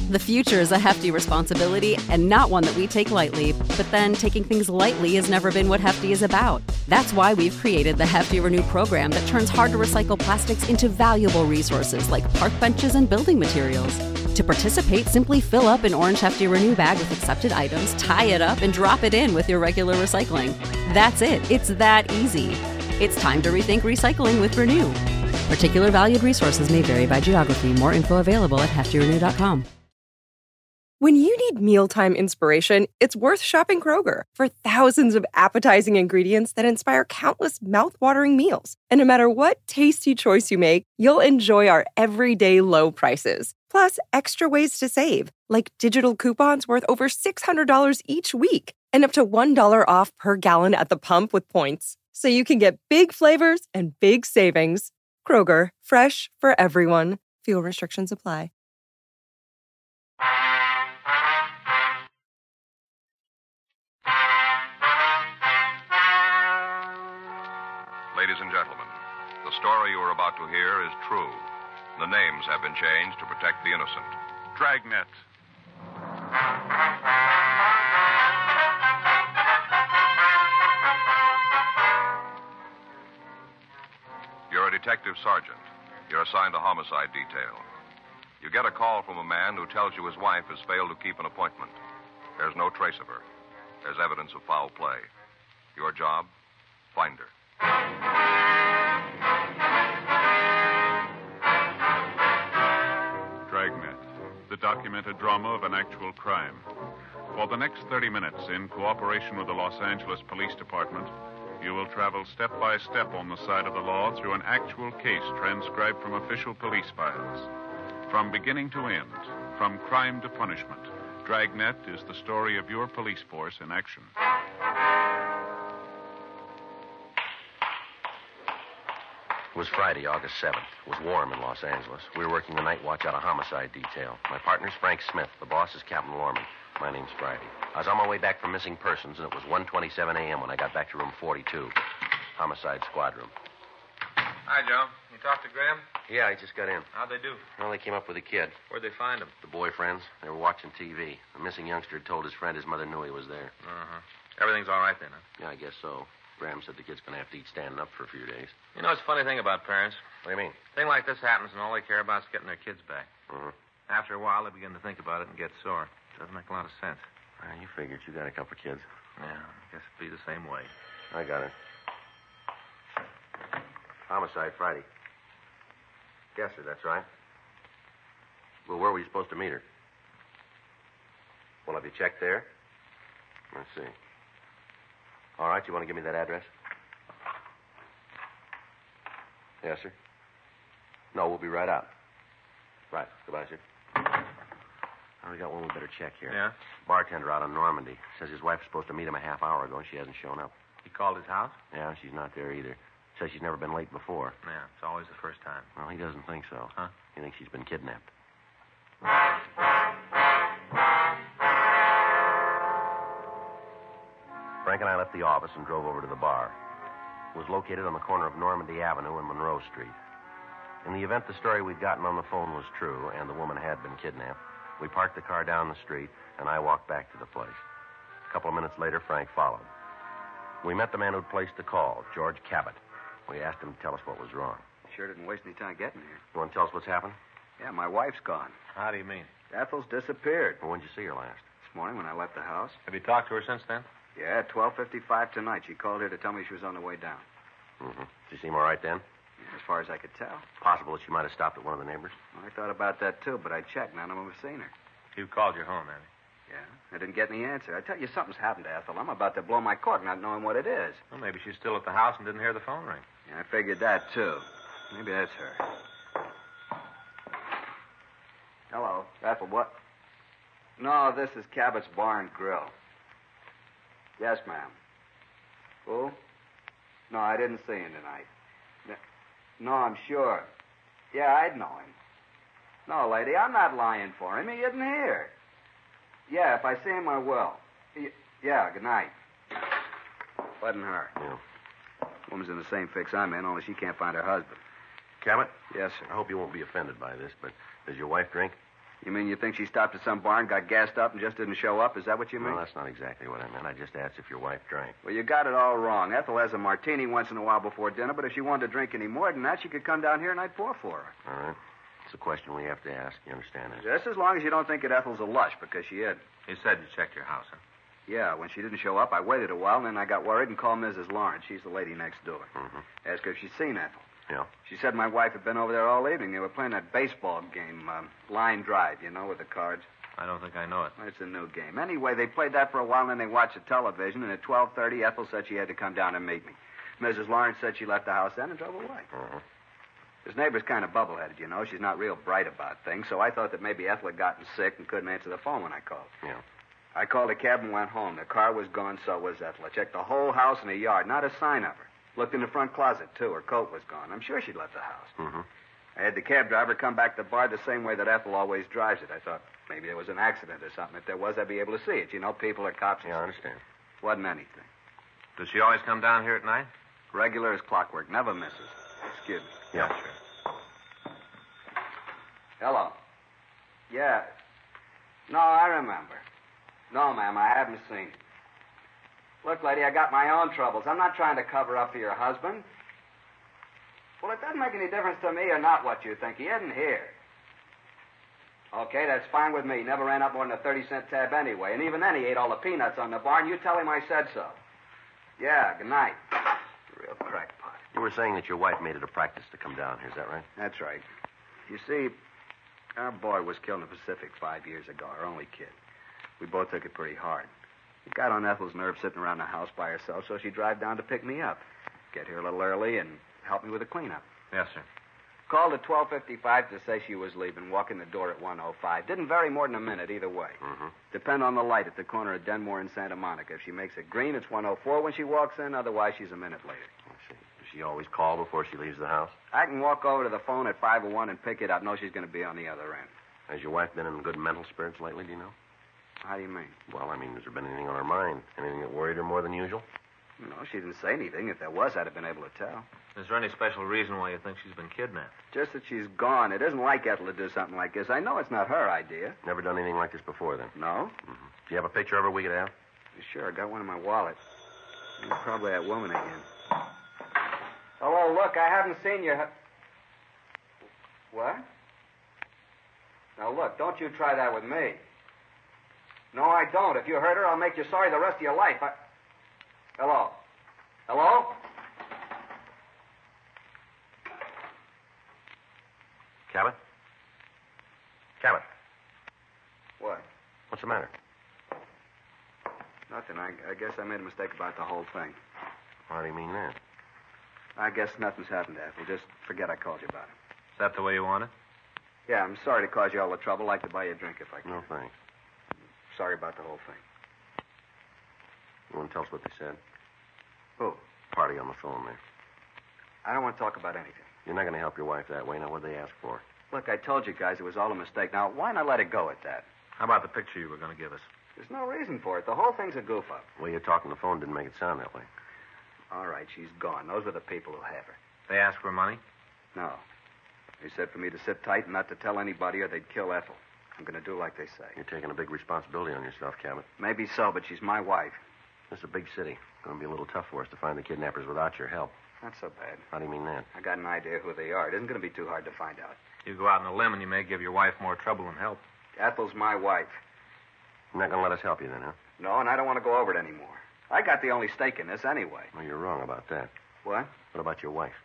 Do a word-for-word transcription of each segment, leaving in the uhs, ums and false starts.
The future is a hefty responsibility and not one that we take lightly. But then taking things lightly has never been what Hefty is about. That's why we've created the Hefty Renew program that turns hard-to-recycle plastics into valuable resources like park benches and building materials. To participate, simply fill up an orange Hefty Renew bag with accepted items, tie it up, and drop it in with your regular recycling. That's it. It's that easy. It's time to rethink recycling with Renew. Particular valued resources may vary by geography. More info available at hefty renew dot com. When you need mealtime inspiration, it's worth shopping Kroger for thousands of appetizing ingredients that inspire countless mouth-watering meals. And no matter what tasty choice you make, you'll enjoy our everyday low prices. Plus, extra ways to save, like digital coupons worth over six hundred dollars each week and up to one dollar off per gallon at the pump with points. So you can get big flavors and big savings. Kroger, fresh for everyone. Fuel restrictions apply. Ladies and gentlemen, the story you are about to hear is true. The names have been changed to protect the innocent. Dragnet. You're a detective sergeant. You're assigned to homicide detail. You get a call from a man who tells you his wife has failed to keep an appointment. There's no trace of her. There's evidence of foul play. Your job? Find her. Dragnet, the documented drama of an actual crime. For the next thirty minutes, in cooperation with the Los Angeles Police Department, you will travel step by step on the side of the law through an actual case transcribed from official police files. From beginning to end, from crime to punishment, Dragnet is the story of your police force in action. It was Friday, August seventh. It was warm in Los Angeles. We were working the night watch out of homicide detail. My partner's Frank Smith. The boss is Captain Lorman. My name's Friday. I was on my way back from missing persons, and it was one twenty-seven a.m. when I got back to room forty-two, homicide squad room. Hi, Joe. You talked to Graham? Yeah, I just got in. How'd they do? Well, they came up with a kid. Where'd they find him? The boyfriends. They were watching T V. The missing youngster had told his friend his mother knew he was there. Uh-huh. Everything's all right then, huh? Yeah, I guess so. Graham said the kid's going to have to eat standing up for a few days. You know, it's a funny thing about parents. What do you mean? A thing like this happens, and all they care about is getting their kids back. Mm-hmm. After a while, they begin to think about it and get sore. Doesn't make a lot of sense. Well, you figured you got a couple kids. Yeah, I guess it'd be the same way. I got it. Homicide Friday. Yes, sir, that's right. Well, where were you supposed to meet her? Well, have you checked there? Let's see. All right, you want to give me that address? Yes, sir. No, we'll be right out. Right. Goodbye, sir. Oh, we got one we better check here. Yeah? Bartender out on Normandy. Says his wife was supposed to meet him a half hour ago, and she hasn't shown up. He called his house? Yeah, she's not there either. Says she's never been late before. Yeah, it's always the first time. Well, he doesn't think so. Huh? He thinks she's been kidnapped. Frank and I left the office and drove over to the bar. It was located on the corner of Normandy Avenue and Monroe Street. In the event the story we'd gotten on the phone was true and the woman had been kidnapped, we parked the car down the street and I walked back to the place. A couple of minutes later, Frank followed. We met the man who'd placed the call, George Cabot. We asked him to tell us what was wrong. Sure didn't waste any time getting here. You want to tell us what's happened? Yeah, my wife's gone. How do you mean? Ethel's disappeared. Well, when'd you see her last? This morning when I left the house. Have you talked to her since then? Yeah, twelve fifty-five tonight. She called here to tell me she was on the way down. Mm-hmm. Did she seem all right then? Yeah, as far as I could tell. Possible that she might have stopped at one of the neighbors? Well, I thought about that, too, but I checked. None of them have seen her. You called your home, Annie. Yeah, I didn't get any answer. I tell you, something's happened to Ethel. I'm about to blow my cork not knowing what it is. Well, maybe she's still at the house and didn't hear the phone ring. Yeah, I figured that, too. Maybe that's her. Hello. Ethel, what? No, this is Cabot's Bar and Grill. Yes, ma'am. Who? No, I didn't see him tonight. No, I'm sure. Yeah, I'd know him. No, lady, I'm not lying for him. He isn't here. Yeah, if I see him, I will. Y- yeah, good night. Wasn't her. Yeah. Woman's in the same fix I'm in, only she can't find her husband. Cabot? Yes, sir. I hope you won't be offended by this, but does your wife drink? You mean you think she stopped at some barn, got gassed up, and just didn't show up? Is that what you mean? Well, that's not exactly what I meant. I just asked if your wife drank. Well, you got it all wrong. Ethel has a martini once in a while before dinner, but if she wanted to drink any more than that, she could come down here and I'd pour for her. All right. It's a question we have to ask. You understand that? Just as long as you don't think that Ethel's a lush, because she isn't. You said you checked your house, huh? Yeah, when she didn't show up, I waited a while, and then I got worried and called Missus Lawrence. She's the lady next door. Mm-hmm. Asked her if she'd seen Ethel. Yeah. She said my wife had been over there all evening. They were playing that baseball game, um, line drive, you know, with the cards. I don't think I know it. It's a new game. Anyway, they played that for a while, and then they watched the television, and at twelve thirty, Ethel said she had to come down and meet me. Missus Lawrence said she left the house then and drove away. Uh-huh. This neighbor's kind of bubble-headed, you know. She's not real bright about things, so I thought that maybe Ethel had gotten sick and couldn't answer the phone when I called. Yeah. I called a cab and went home. The car was gone, so was Ethel. I checked the whole house and the yard. Not a sign of her. Looked in the front closet, too. Her coat was gone. I'm sure she'd left the house. Mm-hmm. I had the cab driver come back to the bar the same way that Ethel always drives it. I thought maybe there was an accident or something. If there was, I'd be able to see it. You know, people are cops. Yeah, I understand. Wasn't anything. Does she always come down here at night? Regular as clockwork. Never misses. Excuse me. Yeah, sure. Hello. Yeah. No, I remember. No, ma'am, I haven't seen it. Look, lady, I got my own troubles. I'm not trying to cover up for your husband. Well, it doesn't make any difference to me or not what you think. He isn't here. Okay, that's fine with me. Never ran up more than a thirty-cent tab anyway. And even then, he ate all the peanuts on the barn. You tell him I said so. Yeah, good night. Real crackpot. You were saying that your wife made it a practice to come down here. Is that right? That's right. You see, our boy was killed in the Pacific five years ago, our only kid. We both took it pretty hard. It got on Ethel's nerves sitting around the house by herself, so she'd drive down to pick me up. Get here a little early and help me with the cleanup. Yes, sir. Called at twelve fifty-five to say she was leaving, walk in the door at one oh five. Didn't vary more than a minute either way. Mm-hmm. Depend on the light at the corner of Denmore and Santa Monica. If she makes it green, it's one oh four when she walks in. Otherwise, she's a minute later. I see. Does she always call before she leaves the house? I can walk over to the phone at five oh one and pick it up. Know she's going to be on the other end. Has your wife been in good mental spirits lately, do you know? How do you mean? Well, I mean, has there been anything on her mind? Anything that worried her more than usual? No, she didn't say anything. If there was, I'd have been able to tell. Is there any special reason why you think she's been kidnapped? Just that she's gone. It isn't like Ethel to do something like this. I know it's not her idea. Never done anything like this before, then? No? Mm-hmm. Do you have a picture of her we could have? Sure, I got one in my wallet. And probably that woman again. Hello, look, I haven't seen you. What? Now, look, don't you try that with me. No, I don't. If you hurt her, I'll make you sorry the rest of your life. I... Hello? Hello? Cabot? Cabot, What? what's the matter? Nothing. I, I guess I made a mistake about the whole thing. How do you mean that? I guess nothing's happened, Ethel. Just forget I called you about it. Is that the way you want it? Yeah, I'm sorry to cause you all the trouble. Like to buy you a drink if I can. No, thanks. Sorry about the whole thing. You want to tell us what they said? Who? Party on the phone there. I don't want to talk about anything. You're not going to help your wife that way. Now, what'd they ask for? Look, I told you guys it was all a mistake. Now, why not let it go at that? How about the picture you were going to give us? There's no reason for it. The whole thing's a goof-up. The way you talked on the phone didn't make it sound that way. All right, she's gone. Those were the people who have her. They asked for money? No. They said for me to sit tight and not to tell anybody or they'd kill Ethel. I'm going to do like they say. You're taking a big responsibility on yourself, Cabot. Maybe so, but she's my wife. This is a big city. It's going to be a little tough for us to find the kidnappers without your help. Not so bad. How do you mean that? I got an idea who they are. It isn't going to be too hard to find out. You go out on a limb and you may give your wife more trouble than help. Ethel's my wife. You're not going to let us help you then, huh? No, and I don't want to go over it anymore. I got the only stake in this anyway. Well, you're wrong about that. What? What about your wife?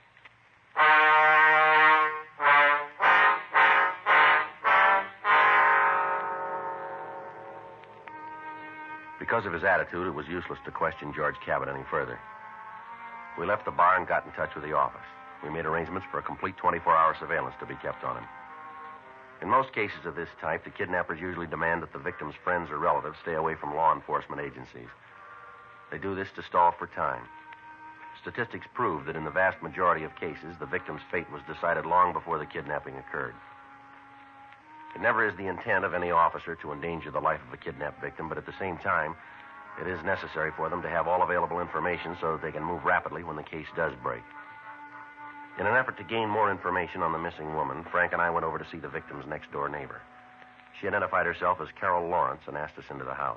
Because of his attitude, it was useless to question George Cabot any further. We left the bar and got in touch with the office. We made arrangements for a complete twenty-four hour surveillance to be kept on him. In most cases of this type, the kidnappers usually demand that the victim's friends or relatives stay away from law enforcement agencies. They do this to stall for time. Statistics prove that in the vast majority of cases, the victim's fate was decided long before the kidnapping occurred. It never is the intent of any officer to endanger the life of a kidnapped victim, but at the same time, it is necessary for them to have all available information so that they can move rapidly when the case does break. In an effort to gain more information on the missing woman, Frank and I went over to see the victim's next-door neighbor. She identified herself as Carol Lawrence and asked us into the house.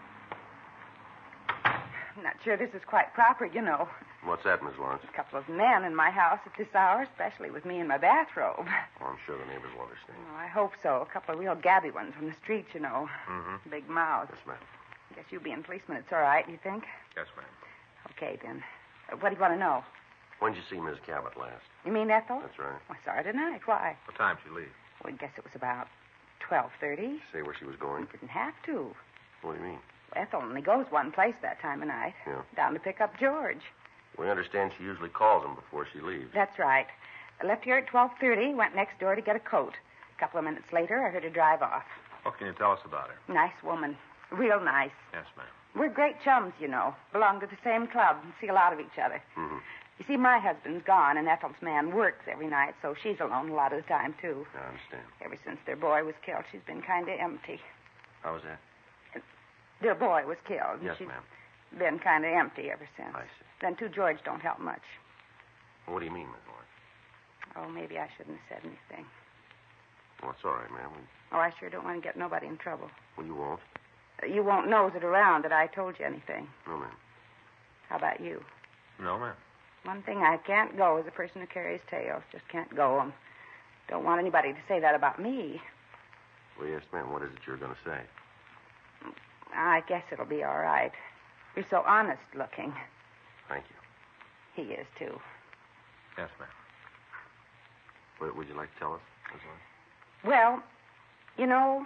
I'm not sure this is quite proper, you know. What's that, Miss Lawrence? A couple of men in my house at this hour, especially with me in my bathrobe. Oh, I'm sure the neighbors will understand. Oh, I hope so. A couple of real gabby ones from the street, you know. Mm-hmm. Big mouths. Yes, ma'am. Guess you being policeman, it's all right, you think? Yes, ma'am. Okay, then. Uh, what do you want to know? When did you see Miss Cabot last? You mean Ethel? That's right. I saw her tonight. Why? What time did she leave? Well, I guess it was about twelve thirty. Say where she was going? Didn't have to. What do you mean? Ethel only goes one place that time of night. Yeah. Down to pick up George. We understand she usually calls him before she leaves. That's right. I left here at twelve thirty, went next door to get a coat. A couple of minutes later, I heard her drive off. What can you tell us about her? Nice woman. Real nice. Yes, ma'am. We're great chums, you know. Belong to the same club and see a lot of each other. Mm-hmm. You see, my husband's gone, and Ethel's man works every night, so she's alone a lot of the time, too. I understand. Ever since their boy was killed, she's been kind of empty. How was that? Their boy was killed. and Yes, she's ma'am. been kind of empty ever since. I see. Then, too, George don't help much. What do you mean, Miss Lawrence? Oh, maybe I shouldn't have said anything. Well, it's all right, ma'am. We... Oh, I sure don't want to get nobody in trouble. Well, you won't. Uh, You won't nose it around that I told you anything. No, ma'am. How about you? No, ma'am. One thing I can't go is a person who carries tales. Just can't go. And don't want anybody to say that about me. Well, yes, ma'am. What is it you're going to say? I guess it'll be all right. You're so honest looking. Thank you. He is, too. Yes, ma'am. What would you like to tell us, Miss Lawrence? Well, you know,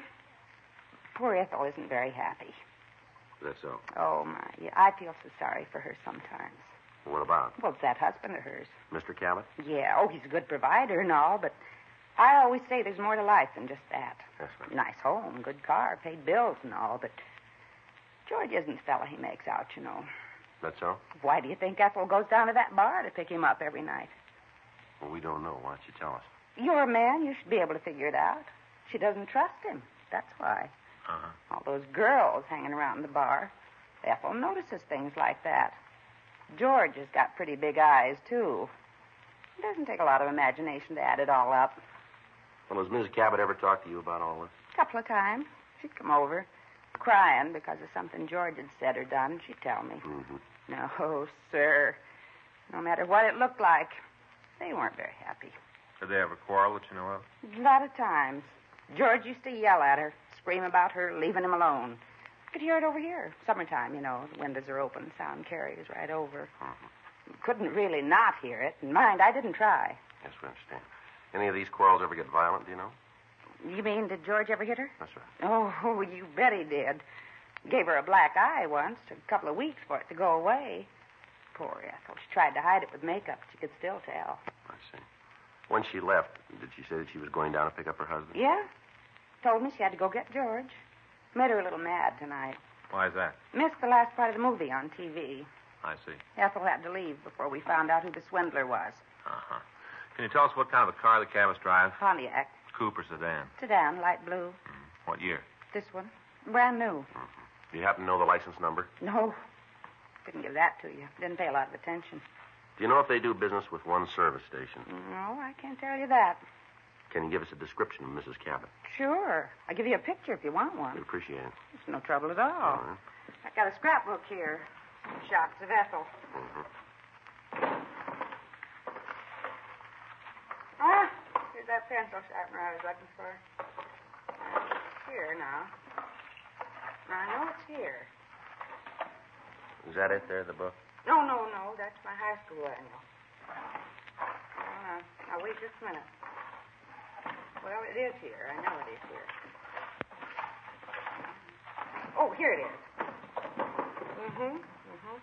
poor Ethel isn't very happy. Is that so? Oh, my. Yeah, I feel so sorry for her sometimes. What about? Well, it's that husband of hers. Mister Cabot? Yeah, oh, he's a good provider and all, but I always say there's more to life than just that. Yes, ma'am. Nice home, good car, paid bills and all, but George isn't the fella he makes out, you know. That so? Why do you think Ethel goes down to that bar to pick him up every night? Well, we don't know. Why don't you tell us? You're a man. You should be able to figure it out. She doesn't trust him. That's why. Uh-huh. All those girls hanging around the bar. Ethel notices things like that. George has got pretty big eyes, too. It doesn't take a lot of imagination to add it all up. Well, has Missus Cabot ever talked to you about all this? A couple of times. She'd come over, crying because of something George had said or done. She'd tell me. Mm-hmm. No, sir. No matter what it looked like, they weren't very happy. Did they ever quarrel that you know of? A lot of times. George used to yell at her, scream about her leaving him alone. Could hear it over here. Summertime, you know. The windows are open. Sound carries right over. Mm-hmm. Couldn't really not hear it. And mind, I didn't try. Yes, we understand. Any of these quarrels ever get violent, do you know? You mean, did George ever hit her? That's right. Oh, you bet he did. Gave her a black eye once. Took a couple of weeks for it to go away. Poor Ethel. She tried to hide it with makeup, but you could still tell. I see. When she left, did she say that she was going down to pick up her husband? Yeah. Told me she had to go get George. Made her a little mad tonight. Why is that? Missed the last part of the movie on T V. I see. Ethel had to leave before we found out who the swindler was. Uh-huh. Can you tell us what kind of a car the Cabots drive? Pontiac. Coupe or sedan? Sedan, light blue. Mm. What year? This one. Brand new. Mm-hmm. Do you happen to know the license number? No. Couldn't give that to you. Didn't pay a lot of attention. Do you know if they do business with one service station? No, I can't tell you that. Can you give us a description of Missus Cabot? Sure. I'll give you a picture if you want We one. appreciate it. It's no trouble at all. All right. I got a scrapbook here. Some shots of Ethel. Mm-hmm. Ah, here's that pencil sharpener I was looking for. Uh, it's here now. I know it's here. Is that it there, the book? No, no, no. That's my high school annual. Uh, now, wait just a minute. Well, it is here. I know it is here. Oh, here it is. Mm-hmm. Mm-hmm.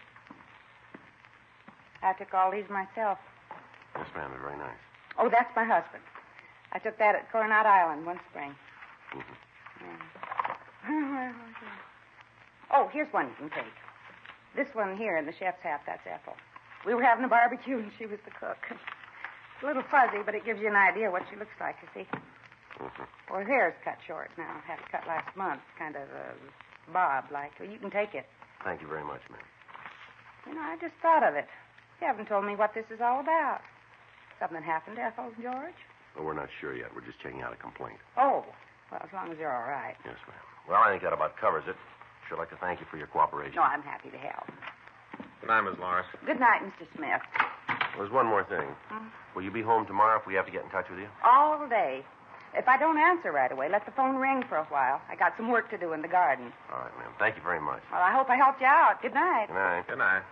I took all these myself. Yes, ma'am. They're very nice. Oh, that's my husband. I took that at Coronado Island one spring. Mm-hmm. Yeah. Oh, here's one you can take. This one here in the chef's hat, that's Ethel. We were having a barbecue, and she was the cook. It's a little fuzzy, but it gives you an idea what she looks like, you see. Mm-hmm. Her hair's cut short now. Had it cut last month, kind of uh, bob-like. Well, you can take it. Thank you very much, ma'am. You know, I just thought of it. You haven't told me what this is all about. Something happened to Ethel and George? Well, we're not sure yet. We're just checking out a complaint. Oh, Well, as long as you're all right. Yes, ma'am. Well, I think that about covers it. Sure like to thank you for your cooperation. No, I'm happy to help. Good night, Miss Lawrence. Good night, Mister Smith. There's one more thing. Hmm? Will you be home tomorrow if we have to get in touch with you? All day. If I don't answer right away, let the phone ring for a while. I got some work to do in the garden. All right, ma'am. Thank you very much. Well, I hope I helped you out. Good night. Good night. Good night.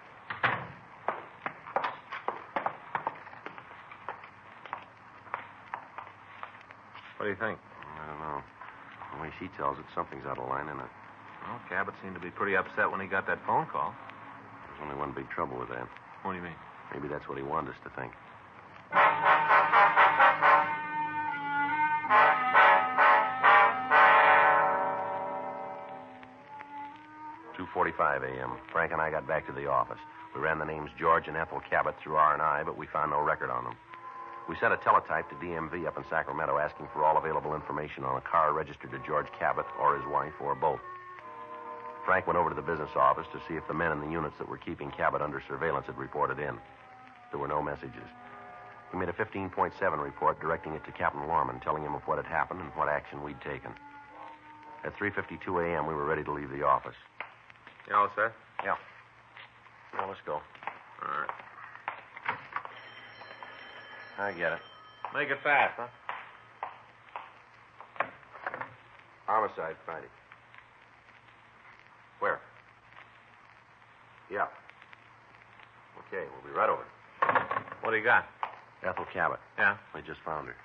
What do you think? I don't know. The way she tells it, something's out of line, isn't it? Well, Cabot seemed to be pretty upset when he got that phone call. There's only one big trouble with that. What do you mean? Maybe that's what he wanted us to think. two forty-five a.m. Frank and I got back to the office. We ran the names George and Ethel Cabot through R and I, but we found no record on them. We sent a teletype to D M V up in Sacramento asking for all available information on a car registered to George Cabot or his wife or both. Frank went over to the business office to see if the men in the units that were keeping Cabot under surveillance had reported in. There were no messages. He made a fifteen point seven report directing it to Captain Lorman, telling him of what had happened and what action we'd taken. At three fifty-two a.m., we were ready to leave the office. You all set? Yeah. Well, let's go. All right. I get it. Make it fast, huh? Homicide, Friday. Where? Yeah. Okay, we'll be right over. What do you got? Ethel Cabot. Yeah? We just found her.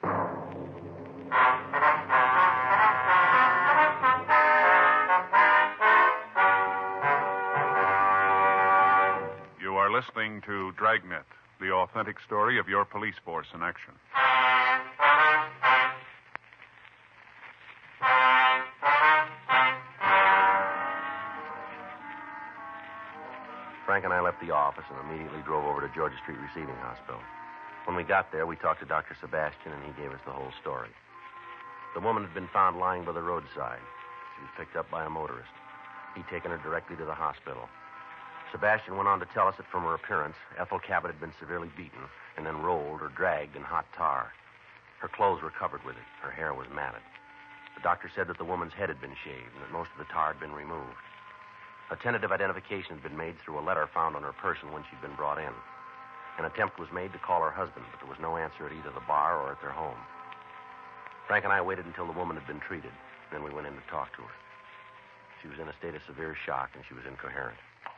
You are listening to Dragnet, the authentic story of your police force in action. Frank and I left the office and immediately drove over to Georgia Street Receiving Hospital. When we got there, we talked to Doctor Sebastian, and he gave us the whole story. The woman had been found lying by the roadside. She was picked up by a motorist. He'd taken her directly to the hospital. Sebastian went on to tell us that from her appearance, Ethel Cabot had been severely beaten and then rolled or dragged in hot tar. Her clothes were covered with it. Her hair was matted. The doctor said that the woman's head had been shaved and that most of the tar had been removed. A tentative identification had been made through a letter found on her person when she'd been brought in. An attempt was made to call her husband, but there was no answer at either the bar or at their home. Frank and I waited until the woman had been treated. Then we went in to talk to her. She was in a state of severe shock, and she was incoherent.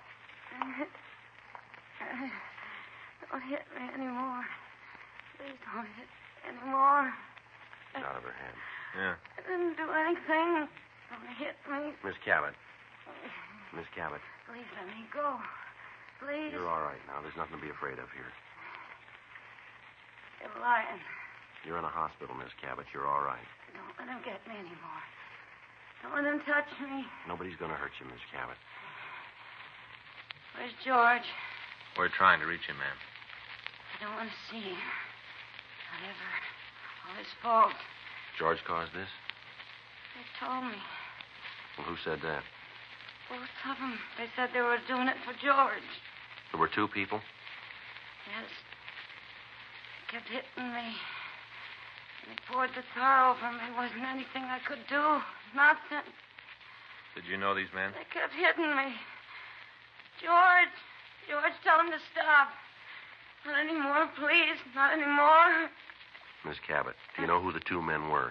Don't hit me anymore. Please don't hit me anymore. It's out of her head. Yeah. I didn't do anything. Don't hit me. Miss Cabot. Miss Cabot. Please let me go. Please. You're all right now. There's nothing to be afraid of here. You're lying. You're in a hospital, Miss Cabot. You're all right. Don't let him get me anymore. Don't let him touch me. Nobody's going to hurt you, Miss Cabot. Where's George? We're trying to reach him, ma'am. I don't want to see him. Not ever. All his fault. George caused this? They told me. Well, who said that? Both of them. They said they were doing it for George. There were two people? Yes. They kept hitting me. And they poured the tar over me. Wasn't anything I could do. Nothing. Did you know these men? They kept hitting me. George. George, tell him to stop. Not anymore, please. Not anymore. Miss Cabot, do you know who the two men were?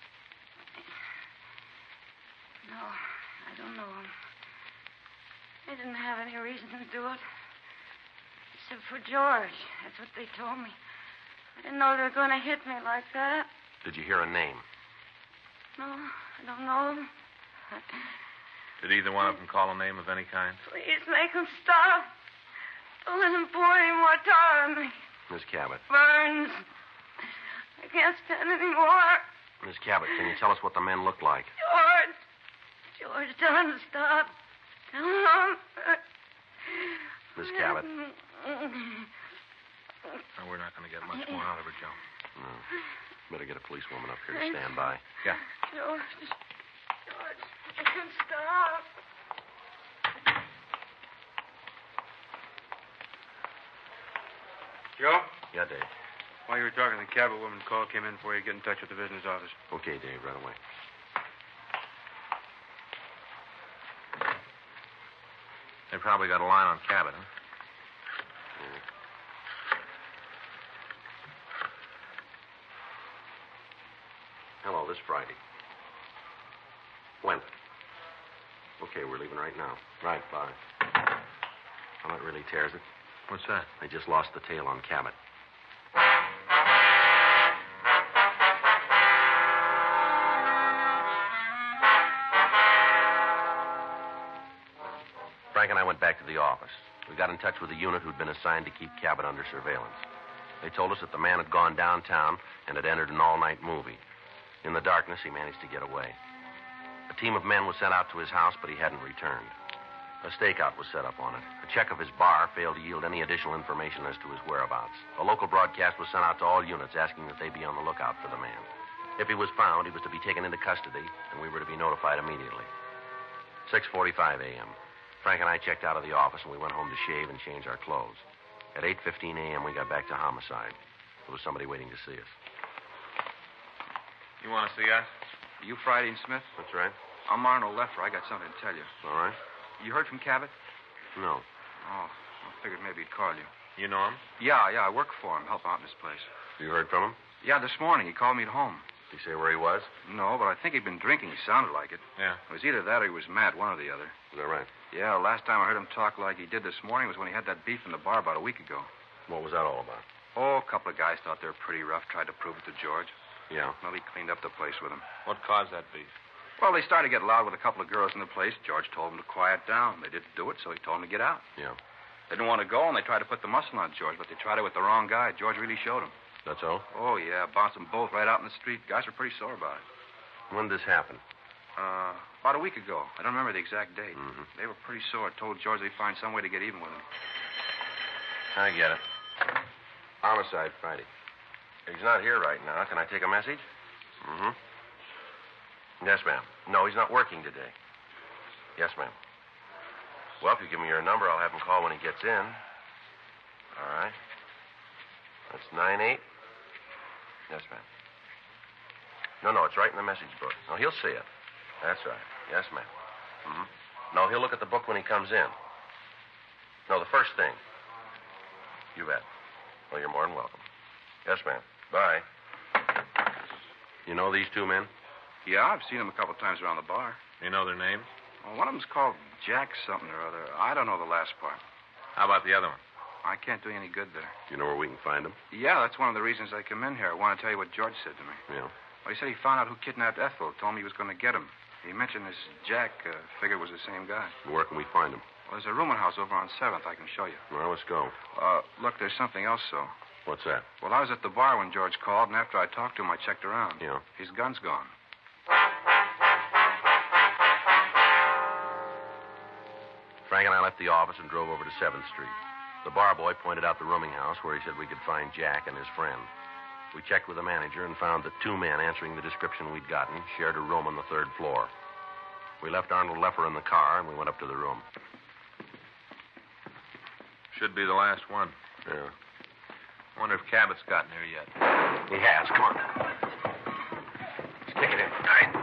No, I don't know him. They didn't have any reason to do it. Except for George. That's what they told me. I didn't know they were going to hit me like that. Did you hear a name? No, I don't know them. Did either one of them call a name of any kind? Please make him stop. Don't let him pour any more tar on me. Miss Cabot. Burns. I can't stand anymore. Miss Cabot, can you tell us what the men looked like? George. George, tell him to stop. Tell him. Miss Cabot. No, we're not going to get much more out of her, Joe. No. Better get a policewoman up here to stand by. Yeah. George. George, make him stop. Joe? Yeah, Dave. While you were talking, the Cabot woman's call came in for you to get in touch with the business office. Okay, Dave, right away. They probably got a line on Cabot, huh? Yeah. Hello, this Friday. When? Okay, we're leaving right now. Right, bye. Well, that really tears it. What's that? They just lost the tail on Cabot. Frank and I went back to the office. We got in touch with the unit who'd been assigned to keep Cabot under surveillance. They told us that the man had gone downtown and had entered an all-night movie. In the darkness, he managed to get away. A team of men was sent out to his house, but he hadn't returned. A stakeout was set up on it. A check of his bar failed to yield any additional information as to his whereabouts. A local broadcast was sent out to all units asking that they be on the lookout for the man. If he was found, he was to be taken into custody, and we were to be notified immediately. six forty-five a.m. Frank and I checked out of the office, and we went home to shave and change our clothes. At eight fifteen a.m., we got back to homicide. There was somebody waiting to see us. You want to see us? Are you Friday and Smith? That's right. I'm Arnold Leffer. I got something to tell you. All right. You heard from Cabot? No. Oh, I figured maybe he'd call you. You know him? Yeah, yeah, I work for him, help out in his place. You heard from him? Yeah, this morning. He called me at home. Did he say where he was? No, but I think he'd been drinking. He sounded like it. Yeah. It was either that or he was mad, one or the other. Is that right? Yeah, last time I heard him talk like he did this morning was when he had that beef in the bar about a week ago. What was that all about? Oh, a couple of guys thought they were pretty rough, tried to prove it to George. Yeah. Well, he cleaned up the place with him. What caused that beef? Well, they started to get loud with a couple of girls in the place. George told them to quiet down. They didn't do it, so he told them to get out. Yeah. They didn't want to go, and they tried to put the muscle on George, but they tried it with the wrong guy. George really showed them. That's all? Oh, yeah. Bounced them both right out in the street. Guys were pretty sore about it. When did this happen? Uh, about a week ago. I don't remember the exact date. Mm-hmm. They were pretty sore. Told George they'd find some way to get even with him. I get it. Homicide, Friday. He's not here right now. Can I take a message? Mm-hmm. Yes, ma'am. No, he's not working today. Yes, ma'am. Well, if you give me your number, I'll have him call when he gets in. All right. That's nine eight. Yes, ma'am. No, no, it's right in the message book. No, he'll see it. That's right. Yes, ma'am. Mm-hmm. No, he'll look at the book when he comes in. No, the first thing. You bet. Well, you're more than welcome. Yes, ma'am. Bye. You know these two men? Yeah, I've seen them a couple times around the bar. You know their names? Well, one of them's called Jack something or other. I don't know the last part. How about the other one? I can't do you any good there. You know where we can find them? Yeah, that's one of the reasons I come in here. I want to tell you what George said to me. Yeah. Well, he said he found out who kidnapped Ethel. Told me he was going to get him. He mentioned this Jack. Uh, figured it was the same guy. Where can we find him? Well, there's a rooming house over on seventh. I can show you. Well, let's go. Uh, look, there's something else, though. What's that? Well, I was at the bar when George called, and after I talked to him, I checked around. Yeah. His gun's gone. Frank and I left the office and drove over to seventh Street. The bar boy pointed out the rooming house where he said we could find Jack and his friend. We checked with the manager and found that two men answering the description we'd gotten shared a room on the third floor. We left Arnold Leffer in the car, and we went up to the room. Should be the last one. Yeah. Wonder if Cabot's gotten here yet. He has. Come on. Let's kick it in. All right.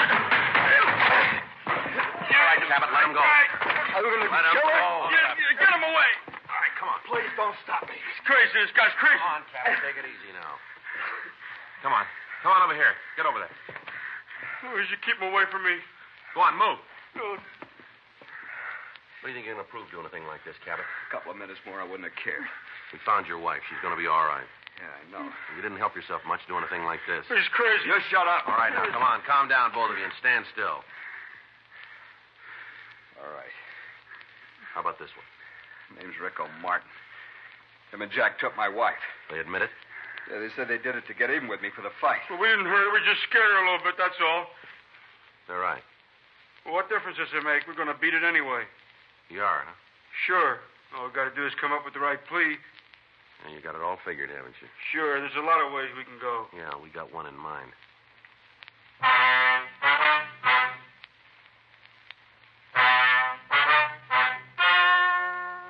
All right, Cabot, let him go. I'm going to Let him kill go. him. Get, get him away. All right, come on. Please don't stop me. He's crazy. This guy's crazy. Come on, Cabot. Take it easy now. Come on. Come on over here. Get over there. Oh, you should keep him away from me. Go on, move. Oh. What do you think you're going to prove doing a thing like this, Cabot? A couple of minutes more, I wouldn't have cared. We found your wife. She's going to be all right. Yeah, I know. You didn't help yourself much doing a thing like this. He's crazy. You shut up. All right, now, come on. Calm down, both of you, and stand still. All right. How about this one? Name's Rico Martin. Him and Jack took my wife. They admit it? Yeah, they said they did it to get even with me for the fight. Well, we didn't hurt her. We just scared her a little bit, that's all. They're right. Well, what difference does it make? We're going to beat it anyway. You are, huh? Sure. All we've got to do is come up with the right plea. And you got it all figured, haven't you? Sure, there's a lot of ways we can go. Yeah, we got one in mind.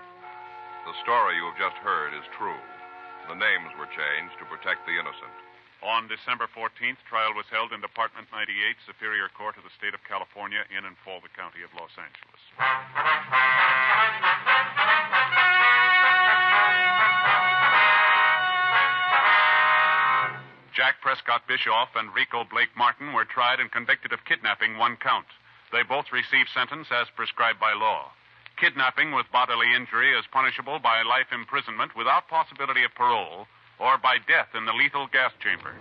The story you have just heard is true. The names were changed to protect the innocent. On December fourteenth, trial was held in Department ninety-eight, Superior Court of the State of California, in and for the County of Los Angeles. Jack Prescott Bischoff and Rico Blake Martin were tried and convicted of kidnapping one count. They both received sentence as prescribed by law. Kidnapping with bodily injury is punishable by life imprisonment without possibility of parole or by death in the lethal gas chamber.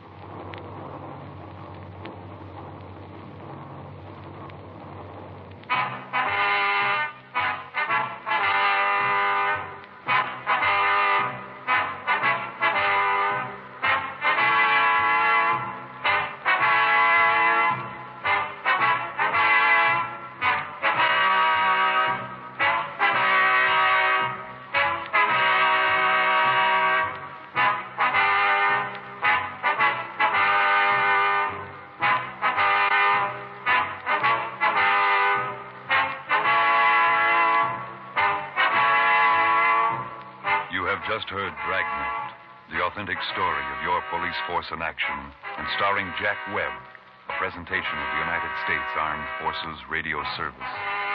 Just heard Dragnet, the authentic story of your police force in action, and starring Jack Webb, a presentation of the United States Armed Forces Radio Service.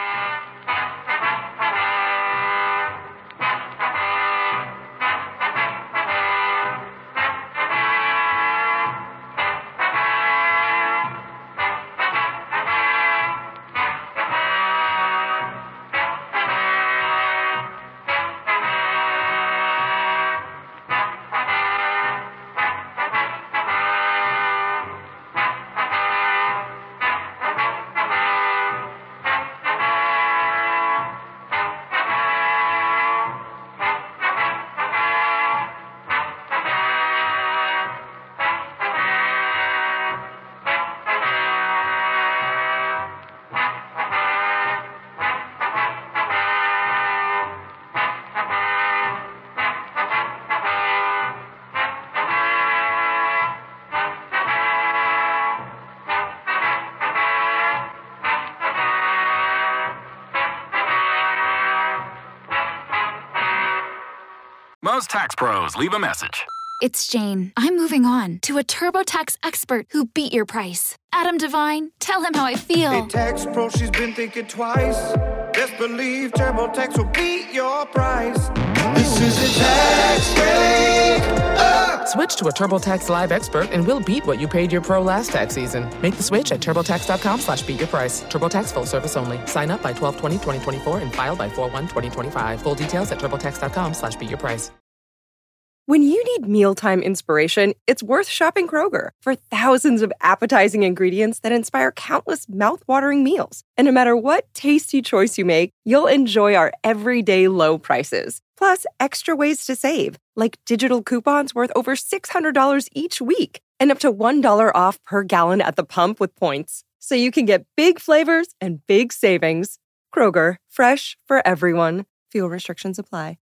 Most tax pros leave a message. It's Jane. I'm moving on to a TurboTax expert who beat your price. Adam Devine, tell him how I feel. Hey, tax pro, she's been thinking twice. Best believe TurboTax will beat your price. This is a tax break. Uh! Switch to a TurboTax Live expert and we'll beat what you paid your pro last tax season. Make the switch at TurboTax.com slash beat your price. TurboTax full service only. Sign up by twelve twenty twenty twenty-four and file by four one twenty twenty-five. Full details at TurboTax.com slash beat your price. When you need mealtime inspiration, it's worth shopping Kroger for thousands of appetizing ingredients that inspire countless mouth-watering meals. And no matter what tasty choice you make, you'll enjoy our everyday low prices. Plus, extra ways to save, like digital coupons worth over six hundred dollars each week and up to one dollar off per gallon at the pump with points. So you can get big flavors and big savings. Kroger, fresh for everyone. Fuel restrictions apply.